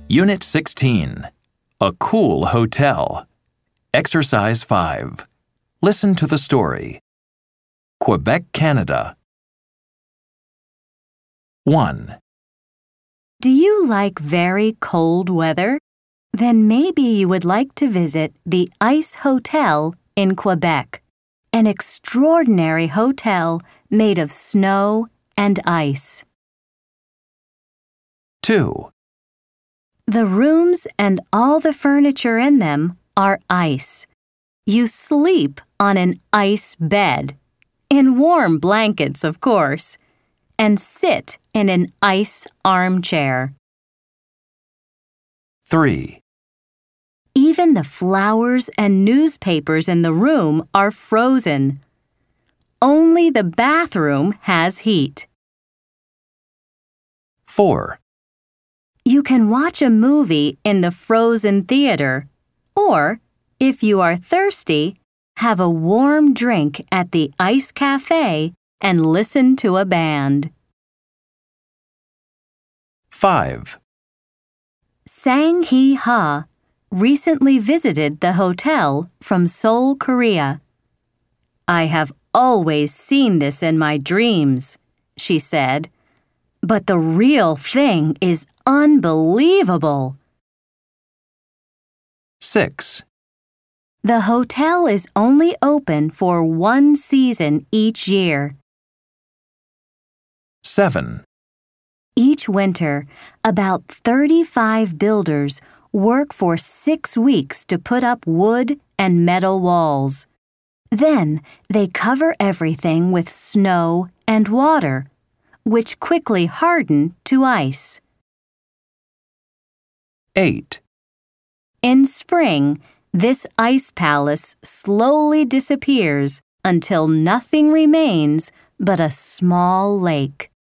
Unit 16. A cool hotel. Exercise 5. Listen to the story. Quebec, Canada. 1. Do you like very cold weather? Then maybe you would like to visit the Ice Hotel in Quebec, an extraordinary hotel made of snow and ice. 2. The rooms and all the furniture in them are ice. You sleep on an ice bed, in warm blankets, of course, and sit in an ice armchair. 3. Even the flowers and newspapers in the room are frozen. Only the bathroom has heat. 4. You can watch a movie in the frozen theater, or, if you are thirsty, have a warm drink at the Ice Cafe and listen to a band. 5. Sang-hee Ha recently visited the hotel from Seoul, Korea. I have always seen this in my dreams, she said, but the real thing is unbelievable. 6. The hotel is only open for one season each year. 7. Each winter, about 35 builders work for 6 weeks to put up wood and metal walls. Then they cover everything with snow and water, which quickly harden to ice. 8. In spring, this ice palace slowly disappears until nothing remains but a small lake.